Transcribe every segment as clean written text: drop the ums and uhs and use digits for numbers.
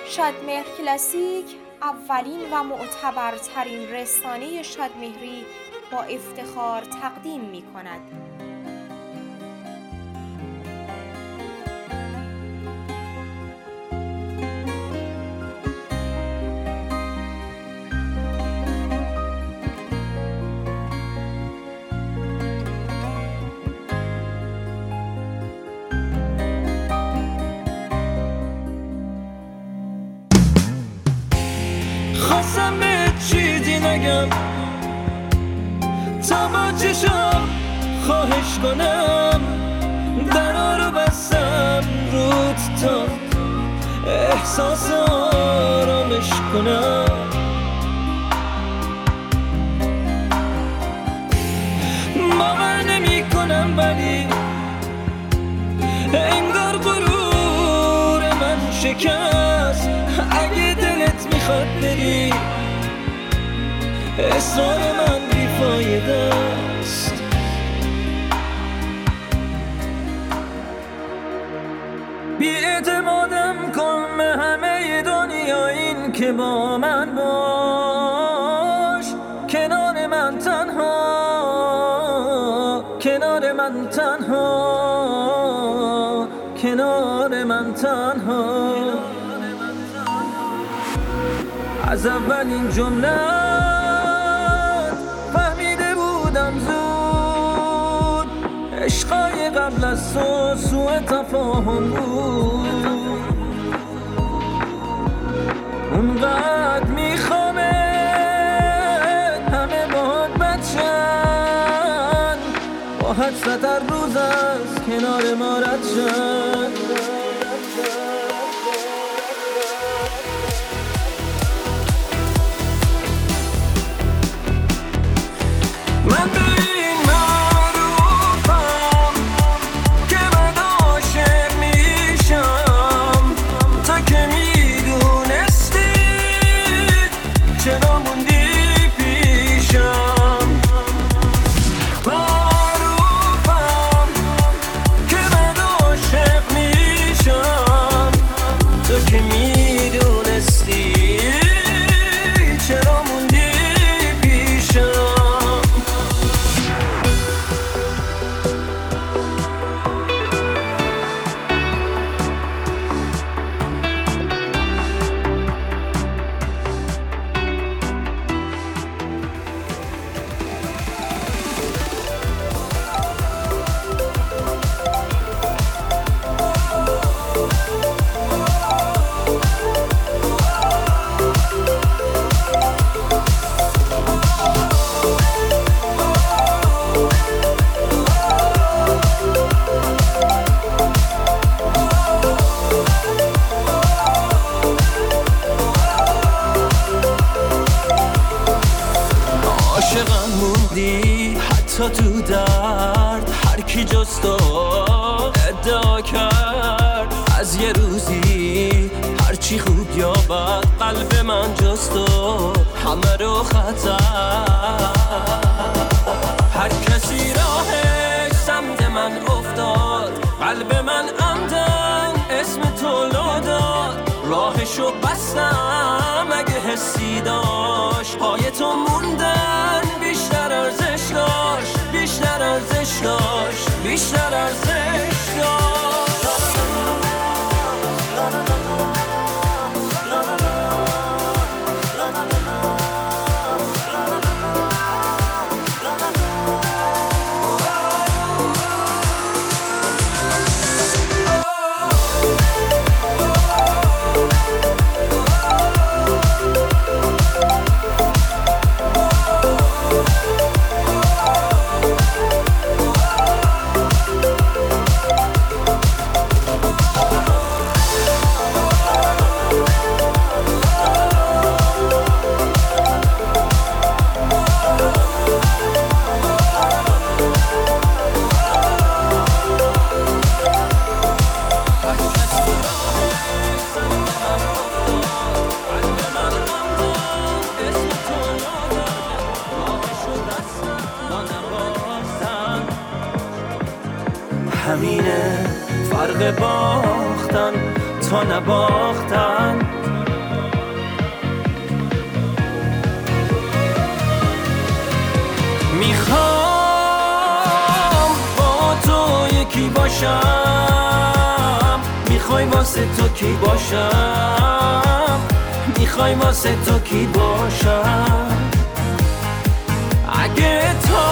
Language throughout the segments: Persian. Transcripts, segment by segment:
شادمهر کلاسیک اولین و معتبرترین رسانه شادمهری با افتخار تقدیم می‌کند. خواستم به چیزی نگم تا با چشم خواهش کنم، درا رو بستم روت تا احساس آرامش کنم. باور نمی کنم ولی انگار غرور من شکست. اگه دلت میخواد بری اصرار من بیفایده است. بی‌اعتمادم کن به همه دنیا، این که با من باش، کنار من تنها، کنار من تنها، کنار من تنها. از اولین جمله فهمیده بودم زود، عشقای قبل از تو سوء تفاهم بود. اونقدر میخوامه همه باهات بچن، با حسرت هر روز از کنار ما رد شن. من به این معروفم که من عاشق میشم، تا که میدونستی چرا موندی پیشم. معروفم که من عاشق میشم، تا که میدونستی چرا موندی پیشم. عاشقم موندی حتی تو درد، هر کی جز تو ادعا کرد از یه روزی هرچی خوب یا بد قلب من جز تو همه رو خطر. هر کسی راهش سمت من افتاد، قلب من عمدن اسم تو لو داد. راهشو بستم اگه حسی داشت، پای تو موندن بیشتر ارزش داشت، بیشتر ارزش داشت، بیشتر ارزش داشت. همینه فرق باختن تا نباختن. باشم؟ میخوای واسه تو کی باشم؟ میخوای واسه تو کی باشم؟ اگه تا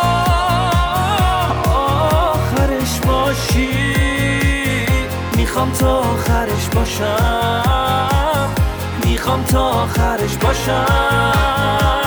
آخرش باشی میخوام تا آخرش باشم، میخوام تا آخرش باشم.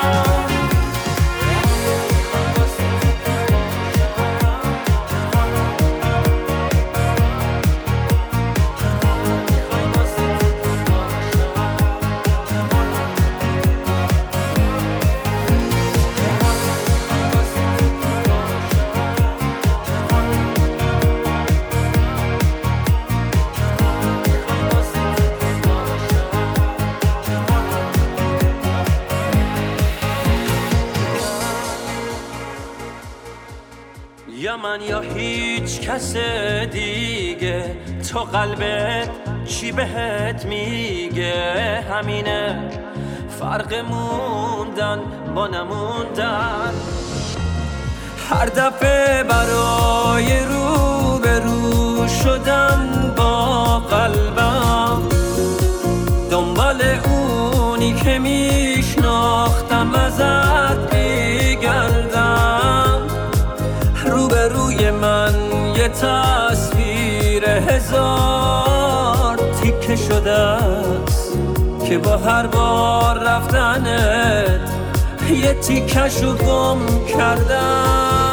یا من یا هیچ کس دیگه، تو قلبت چی بهت میگه؟ همینه فرق موندن با نموندن. هر دفعه برای رو به رو شدن با قلبم، دنبال اونی که میشناختم ازت میگردم. روبروی من یه تصویر هزار تیکه شده است که با هر بار رفتنت یه تیکشو گم کردم.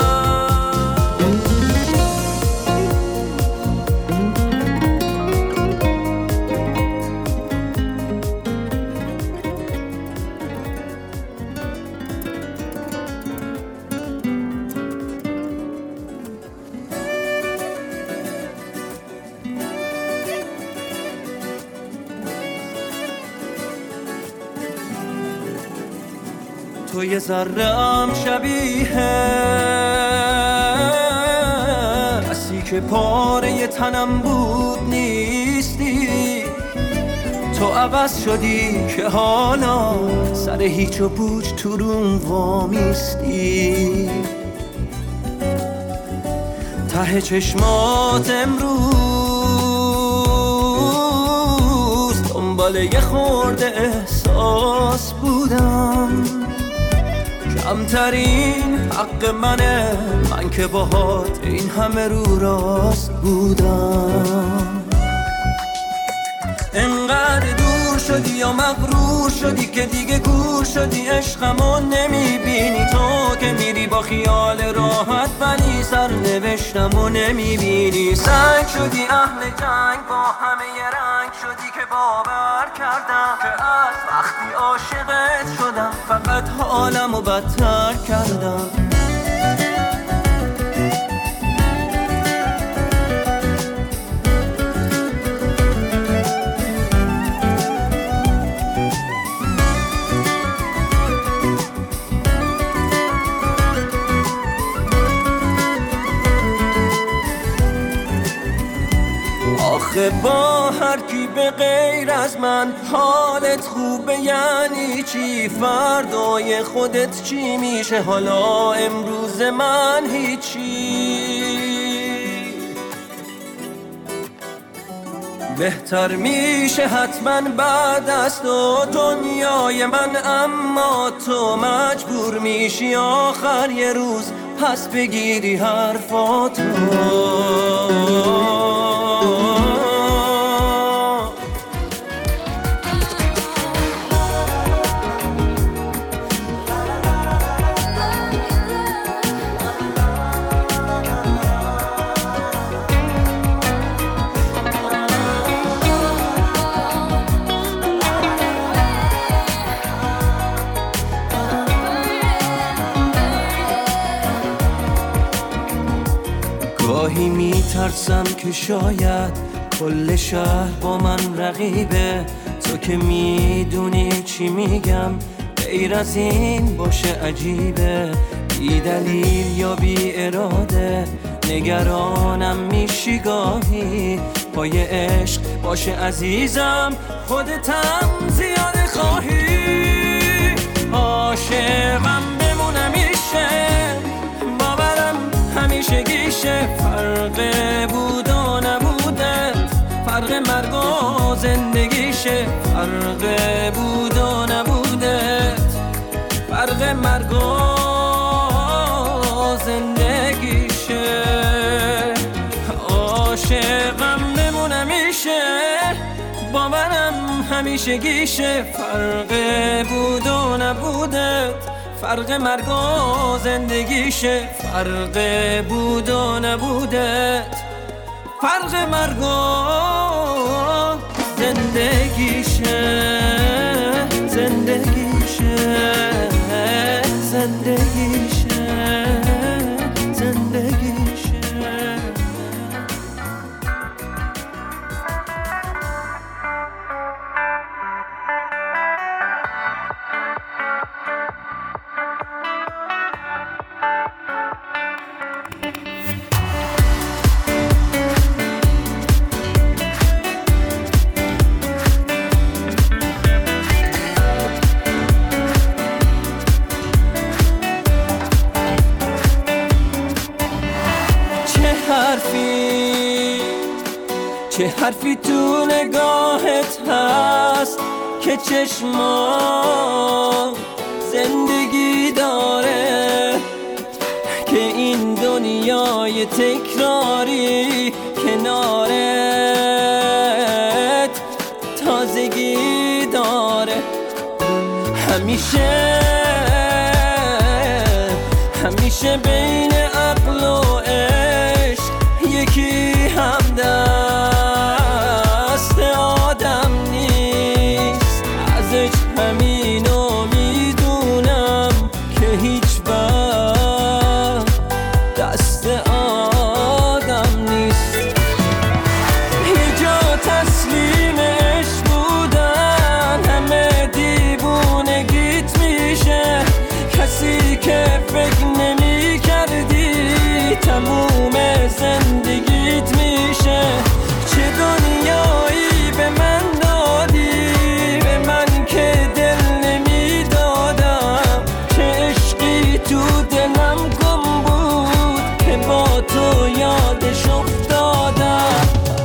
تو یه ذره‌ام شبیه کسی که پاره تنم بود نیستی. تو عوض شدی که حالا سر هیچ و پوچ تو روم وامیستی. ته چشمات امروز دنبال یه خورده احساس بودم. کمترین حق منه، من که باهات این همه رو راست بودم. انقدر دور شدی یا مغرور شدی که دیگه گور شدی، عشقمو نمیبینی. تو که میری با خیال راحت ولی سرنوشتمو نمیبینی. سنگ شدی اهل جنگ، با همه ی رنگ شدی که باور کردم که از وقتی عاشقت شدم فقط حالمو بدتر کردم. آخه با هر کی به غیر از من حالت خوبه یعنی چی؟ فردای خودت چی میشه؟ حالا امروز من هیچی. بهتر میشه حتما بعد از تو دنیای من، اما تو مجبور میشی آخر یه روز پس بگیری حرفاتو. گاهی میترسم که شاید کل شهر با من رقیبه. تو که میدونی چی میگم، غیر از این باشه عجیبه. بی دلیل یا بی اراده نگرانم میشی گاهی. پای عشق باشه عزیزم، خودتم زیاده خواهی. عاشقم بمونم میشه، باورم همیشه گیشه. فرق بود و نبودت، فرق مرگ و زندگیشه، فرق بود و نبودت، فرق مرگ و زندگیشه. عاشقم بمونم میشه، با منم همیشه گیشه، فرق بود و نبودت، فرق مرگ و زندگیشه، فرق بود و نبودت، فرق مرگ و زندگیشه، زندگیشه، زندگیشه، زندگیشه. چه حرفی تو نگاهت هست که چشما زندگی داره، که این دنیای تکراری کنارت تازگی داره. همیشه بین عقل و عشق یکی همدست آدم نیست، ازش همینو میدونم که هیچ وقت دست آدم نیست. یه جا تسلیم عشق بودن همه دیوونگیت میشه، کسی که فکر نمی کردی تموم زندگیت میشه. چه دنیایی به من دادی، به من که دل نمی دادم، چه عشقی تو دلم گم بود که با تو یادش افتادم.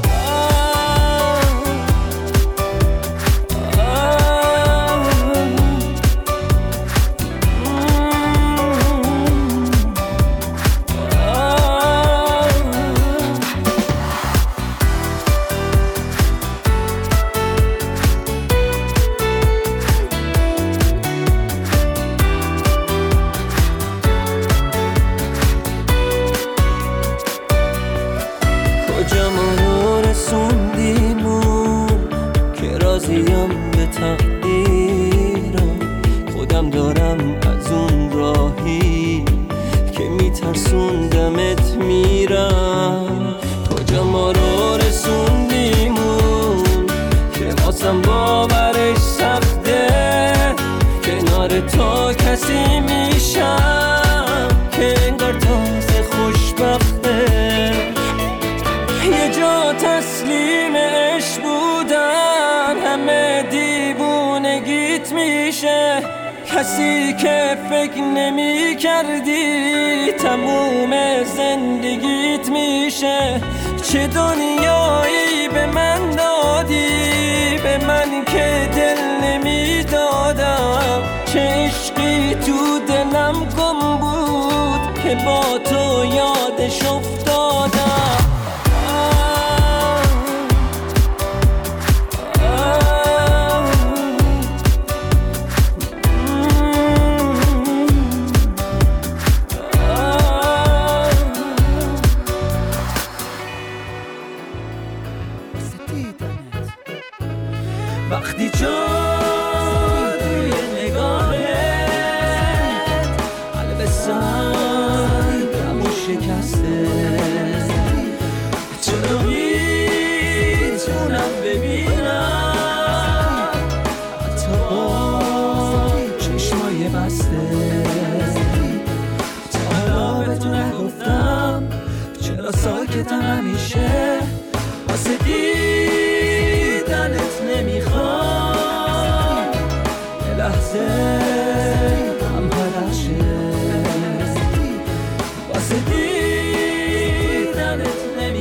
کجا ما رو رسوندیمون که راضیم به تقدیرم، خودم دارم از اون راهی که میترسوندمت میرم. کجا ما رو رسوندیمون که واسم باورش سخته، کنار تو کسی میشم که انگار تازه خوشبخته. یه جا تسلیم عشق بودن همه دیوونگیت میشه، کسی که فکر نمی کردی تموم زندگیت میشه. چه دنیایی به من دادی، به من که دل نمی دادم، چه عشقی تو دلم گم بود که با تو یادش افتادم. وقتی جادوی نگاهت قلب سنگم و شکسته، چرا میتونم ببینم حتی با چشمای بسته. تا حالا به تو نگفتم چرا ساکتم همیشه، واسه دیدنت نمیخوام یه لحظه هم هرشه، واسه دیدنت نمیخوام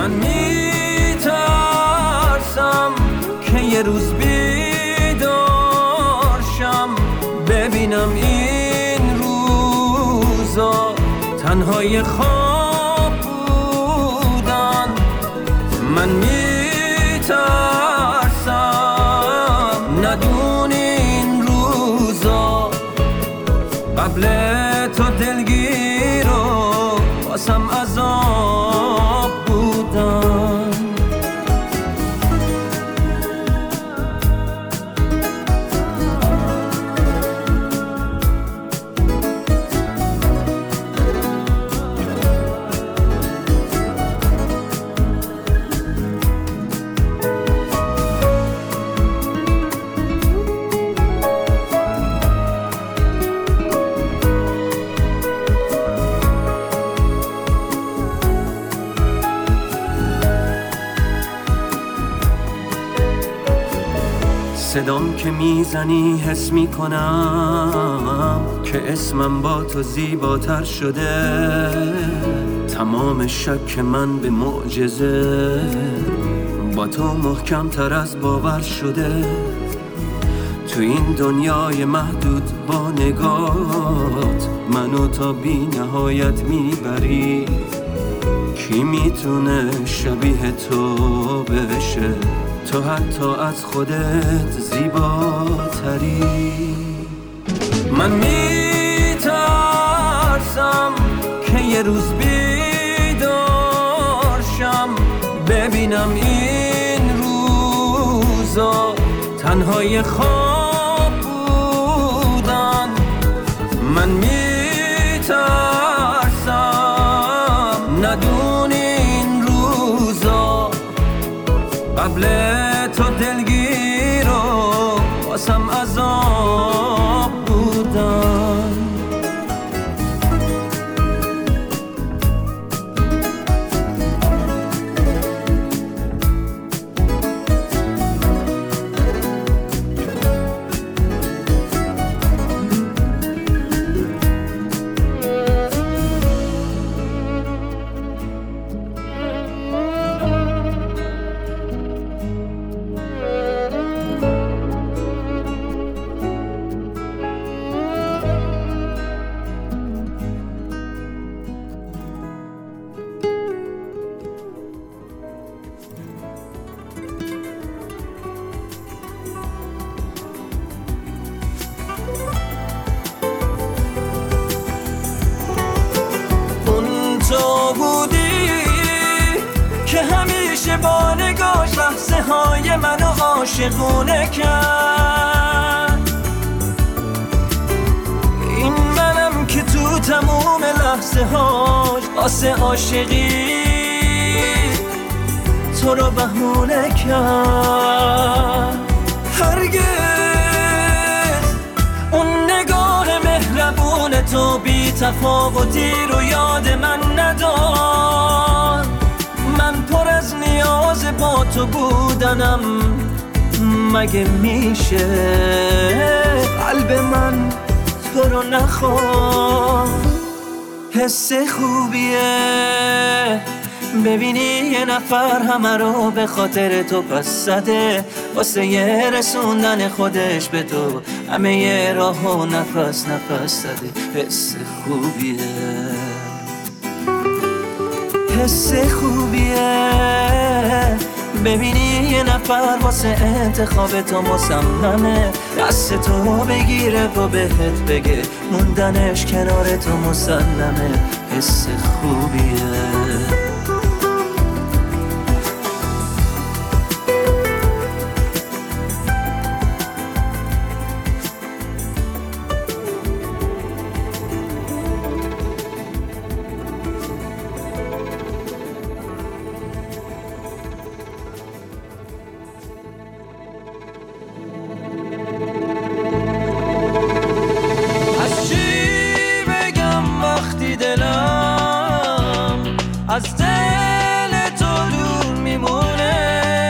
من میترسم که یه روز بیدارشم ببینم این روزا تنهای خواب بودن. من میترسم ندونی این روزا قبل تو دلگیر و واسم عذاب بودن. صدام که میزنی حس میکنم که اسمم با تو زیباتر شده. تمام شک من به معجزه با تو محکم تر از باور شده. تو این دنیای محدود با نگاهت منو تا بی نهایت میبری. کی میتونه شبیه تو بشه؟ تو حتی از خودت زیباتری. من میترسم که یه روز بیدارشم ببینم این روزا تنهای خواب بودن. من میترسم ندونی این روزا قبل تو دلگیر و واسم عذاب بودن. تو بودی که همیشه با نگاش لحظه های منو عاشقونه کرد. این منم که تو تموم لحظه هاش واسه عاشقی تو رو بهونه کرد. هرگز اون نگاه مهربون تو بی تفاوتی رو یاد من ندار. من پر از نیاز با تو بودنم، مگه میشه قلب من تو رو نخواد؟ حس خوبیه ببینی یه نفر همه رو به خاطر تو پس زده، واسه یه رسوندن خودش به تو همه یه راه و نفس زده. حس خوبیه، حس خوبیه ببینی یه نفر واسه انتخاب تو مصممه، دست تو بگیره و بهت بگه موندنش کنار تو مسلمه. حس خوبیه. از دل تو دور میمونه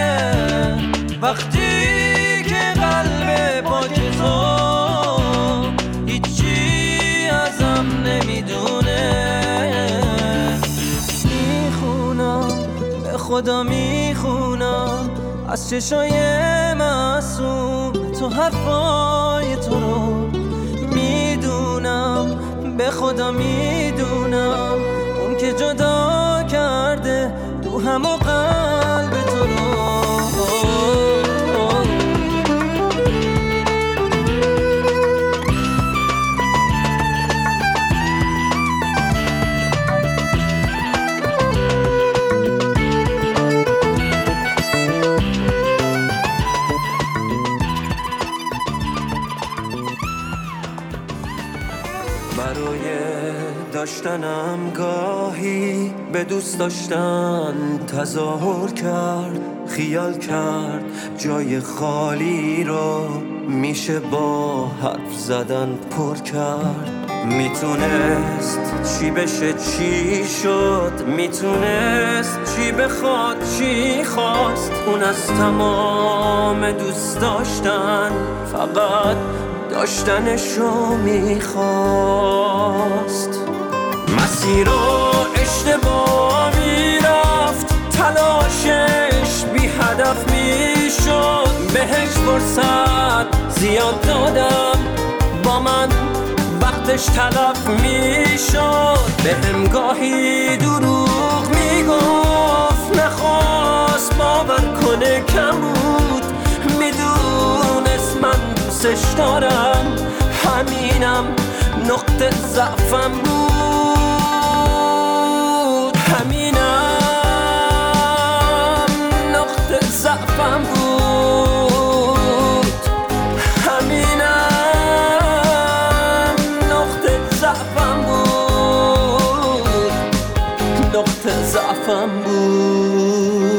وقتی که قلب پاک تو هیچی ازم نمیدونه. میخونم به خدا میخونم از چشای معصوم تو حرفای تو رو میدونم، به خدا میدونم اون که جدا کرده روحم و قلب تو رو. برای داشتنم گاهی به دوست داشتن تظاهر کرد، خیال کرد جای خالی رو میشه با حرف زدن پر کرد. میتونست چی بشه چی شد، میتونست چی بخواد چی خواست، اون از تمام دوست داشتن فقط داشتنشو میخواست. مسیر رو اشتباه میرفت، تلاشش بی هدف میشد، بهش فرصت زیاد دادم با من وقتش تلف میشد. بهم گاهی دروغ میگفت، نخواست باور کنه کم بود، میدونست من دوستش دارم، همینم نقطه ضعفم بود، همینم نقطه ضعفم بود، همینم نقطه ضعفم بود، نقطه ضعفم بود.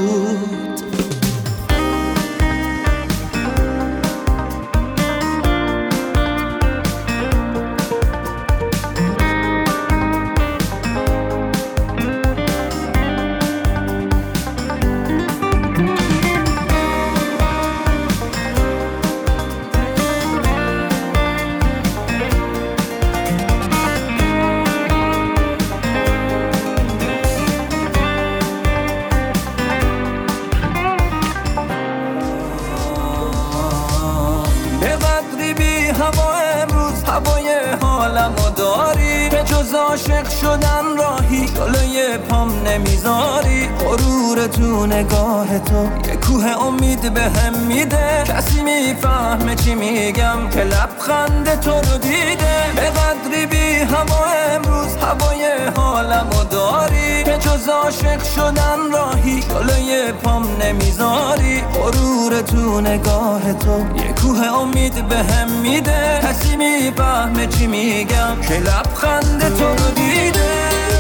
هوای حالمو داری که جز عاشق شدن راهی جلوی پام نمیذاری. غرور تو نگاه تو یه کوه امید بهم میده، کسی میفهمه چی میگم که لبخند تو رو دیده. به قدری بی هوا امروز هوای حالمو داری که جز عاشق شدن راهی جلوی پام نمیذاری. غرور تو نگاه تو یه کوه امید بهم میده، کسی میفهمه چی میگم که لبخند تو رو دیده.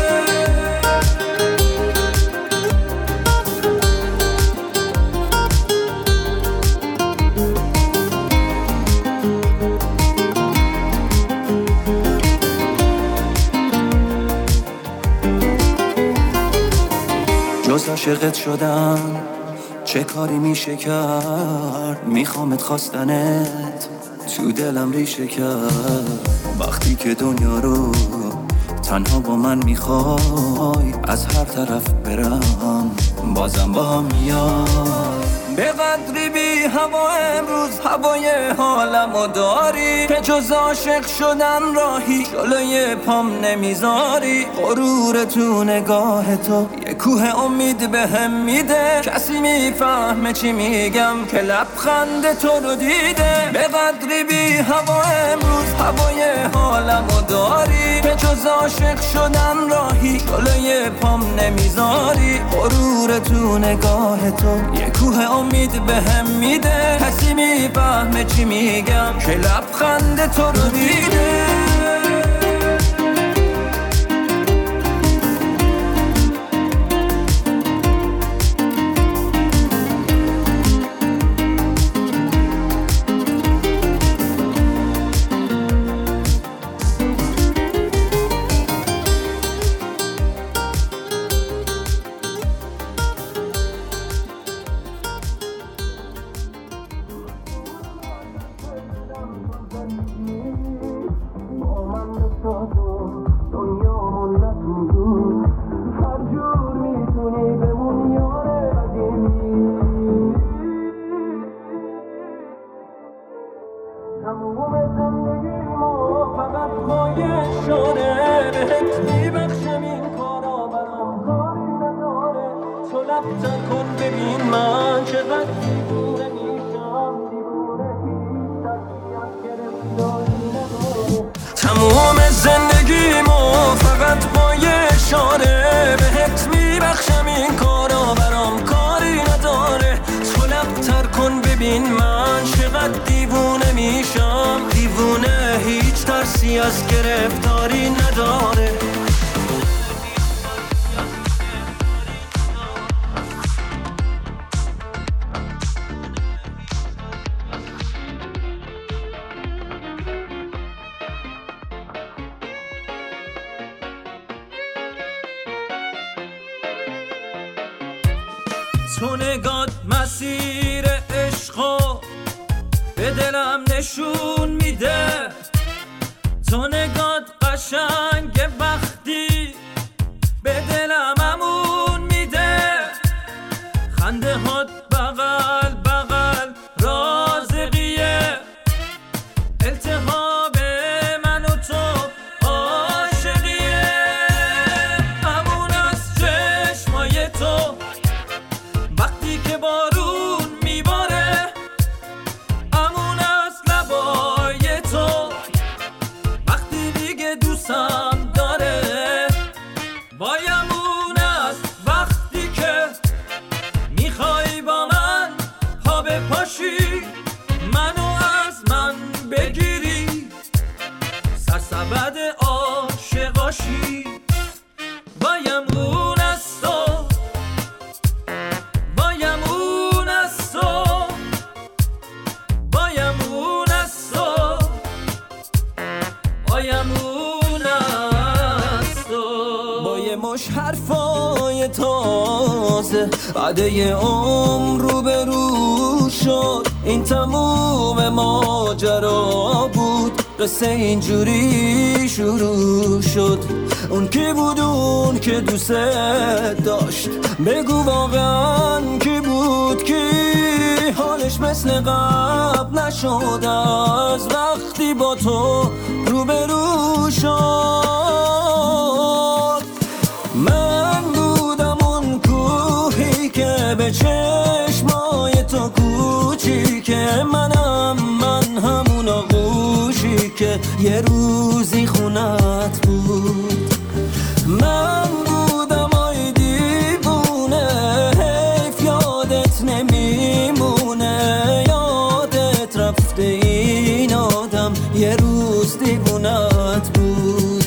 جز عاشقت شدن چه کاری میشه کرد، میخوامت خواستنت تو دلم ریشه کرد. وقتی که دنیا رو تنها با من میخوای، از هر طرف برم بازم با هم میای. به قدری بی هوا امروز هوای حالمو داری که جز عاشق شدن راهی جلوی پام نمیذاری. غرور تو نگاه تو یه کوه امید بهم میده، کسی میفهمه چی میگم که لبخند تو رو دیده. به قدری بی هوا امروز هوای حالمو داری که جز عاشق شدن راهی جلوی پام نمیذاری. غرور تو نگاه تو یه کوه امید بهم میده، کسی میفهمه چی میگم که لبخند تو رو دیده. کن ببین من چقدر دیوونه میشم، تموم زندگیمو فقط با یه اشاره بهت میبخشم، این کارا برام کاری نداره. تو لب‌تر کن ببین من چقدر دیوونه میشم، دیوونه هیچ ترسی از گرفتاری نداره. تو نگات مسیر عشقو به دلم نشون میده، تو نگات قشنگ وقتی به دلم امون میده، خنده هات بغل بغل رازقیه، التهاب من و تو عاشقیه، امون از چشمای تو وقتی که بارون میباره، امون از لبای تو وقتی دیگه دوستم داره، وای امون از وقتی که میخوای با من پا بپاشی، منو از من بگیری، سرسبد عاشقاشی، وای امون از تو، وای امون از تو، وای امون از تو، وای امون از تو. با یه مش حرفای تازه بعد یه عمر رو به رو شد، این تموم ماجرا بود، قصه اینجوری شروع شد. اون کی بود اون که دوست داشت، بگو واقعا کی بود، کی حالش مثل قبل نشد از وقتی با تو روبرو شد. من بودم اون کوهی که به چشمای تو کوچیکه، منم من همون آغوشی که یه روزی خونت بود. من بودم آی دیوونه، حیف یادت نمیمونه، یادت رفته این آدم یه روز دیوونت بود.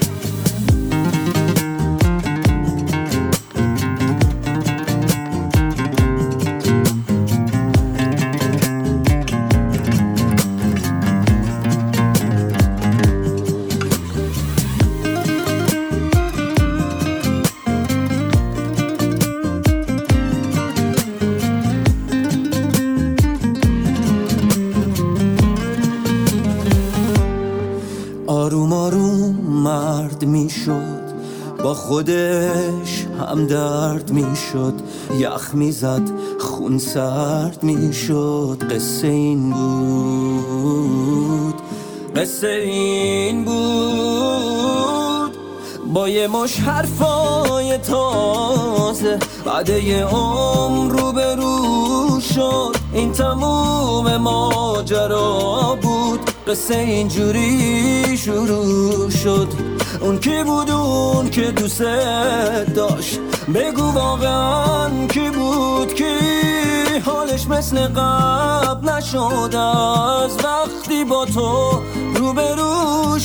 آروم آروم مرد میشد، با خودش هم درد میشد، یخ میزد خون سرد میشد. قصه این بود، قصه این بود. با یه مش حرفای تازه بعد یه عمر رو به رو شد، این تموم ماجرا بود، قصه اینجوری شروع شد. اون کی بود اون که دوست داشت، بگو واقعا کی بود، کی حالش مثل قبل نشد از وقتی با تو روبرو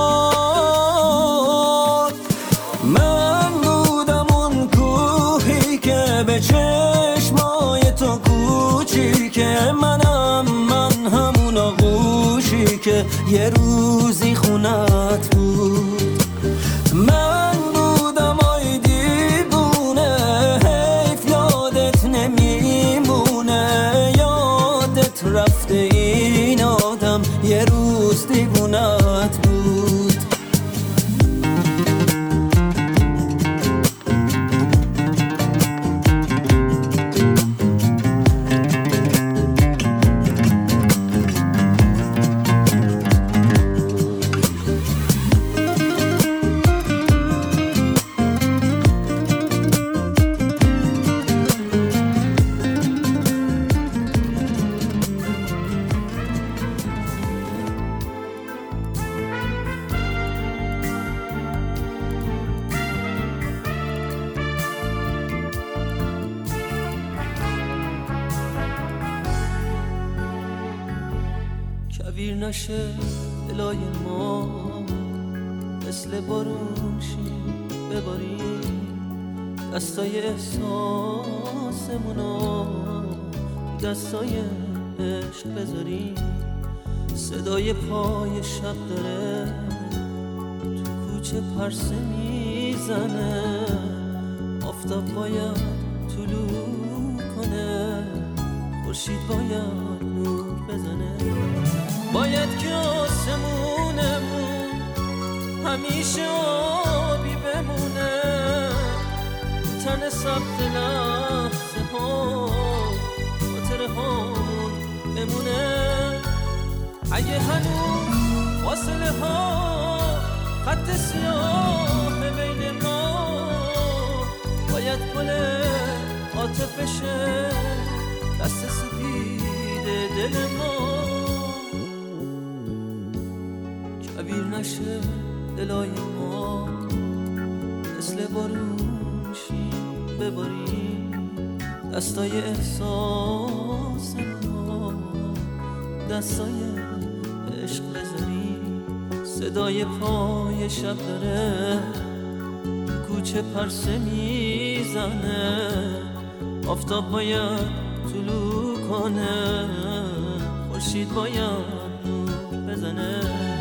شد. من بودم اون کوهی که به چشمای تو کوچیکه، منم من همون آغوشی که یه روزی خونت بود. من بودم آی دیوونه، حیف یادت نمیمونه، یادت رفته این آدم یه روز دیوونت بود. کبیر نشه دلای ما، مثل بارون شی بباریم دستای احساسمونو دستای عشق بذاریم. صدای پای شب داره تو کوچه پرسه میزنه، آفتاب باید طلوع کنه، خورشید باید نور بزنه. باید که آسمونمون همیشه آبی بمونه، تن سبت لحظه ها خاطره هامون بمونه. اگه هنوز فاصله ها خط سیاه بین ما، باید گل عاطفشه دست سپید دل ما. کبیر نشه دلای ما، مثل بارون شی بباریم دستای احساس ما، دستای عشق بذاریم. صدای پای شب داره کوچه پرسه میزنه، آفتاب باید طلوع کنه، خورشید باید نور بزنه.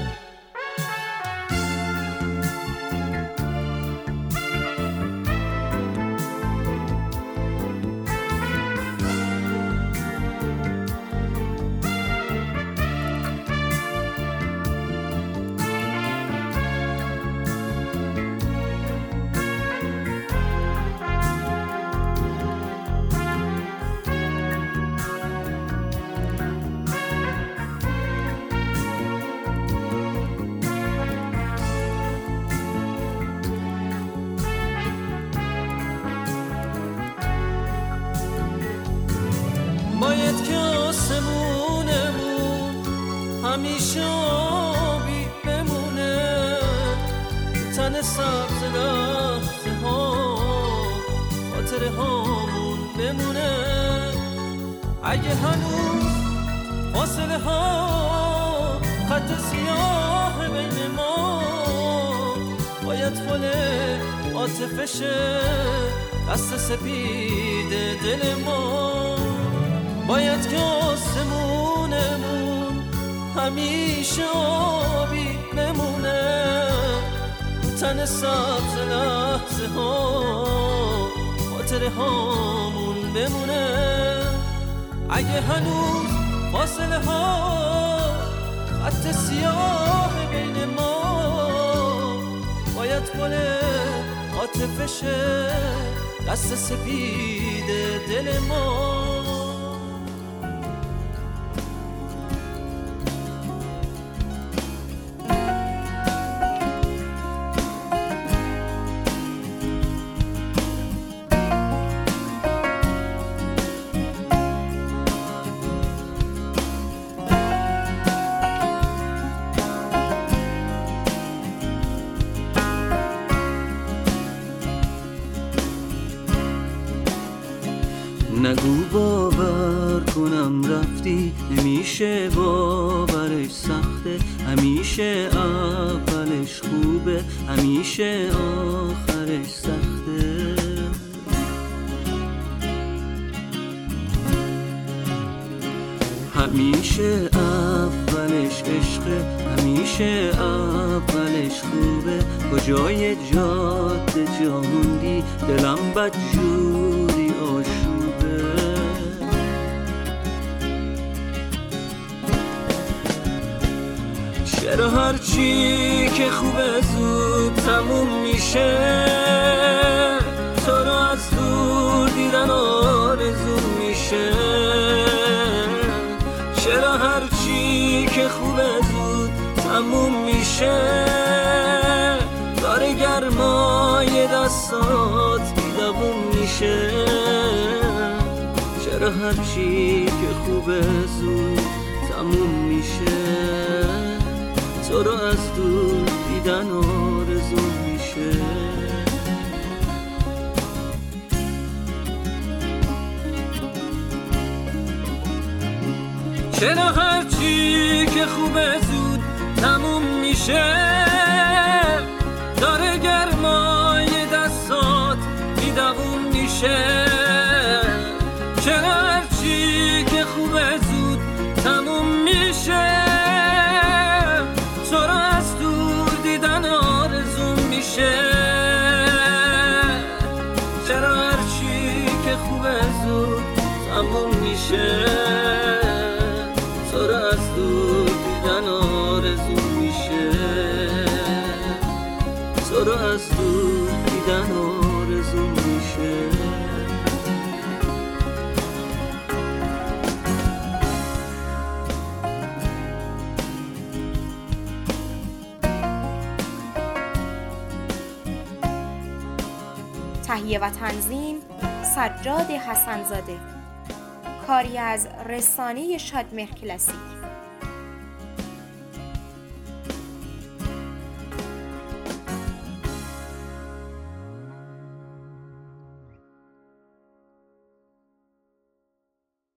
باید که آسمونمون همیشه آبی بمونه، تن سبز لحظه ها خاطره هامون بمونه. اگه هنوز فاصله ها خط سیاه بین ما، باید فل عاطفشه دست سپید دل ما. باید که آسمونمون همیشه آبی بمونه، تن سبز لحظه ها خاطره هامون بمونه. اگه هنوز فاصله ها خط سیاه بین ما، باید گل عاطفشه دست سپید دل ما. نگو باور کنم رفتی، نمیشه باورش سخته، همیشه اولش خوبه، همیشه آخرش سخته. همیشه اولش عشقه، همیشه اولش خوبه، کجای جاده جا موندی، دلم بدجوری آشوبه. چرا هرچی که خوبه زود تموم میشه، تو رو از دور دیدن آرزو میشه. چرا هرچی که خوبه زود تموم میشه، داره گرمای دستات بیدبون میشه. چرا هرچی که خوبه زود تموم میشه، تو رو از دور دیدن آرزو میشه. چرا هرچی که خوبه زود تموم میشه، داره گرمای دستات بیدووم میشه. چرا هرچی که خوبه زود تموم میشه، تو رو از دور دیدن آرزوم میشه. چرا هرچی که خوبه زود تموم میشه، تو رو از دور دیدن آرزوم میشه. تو رو از دور دیدن آرزوم میشه. تهیه و تنظیم سجاد حسن‌زاده. کاری از رسانه شادمهر کلاسیک.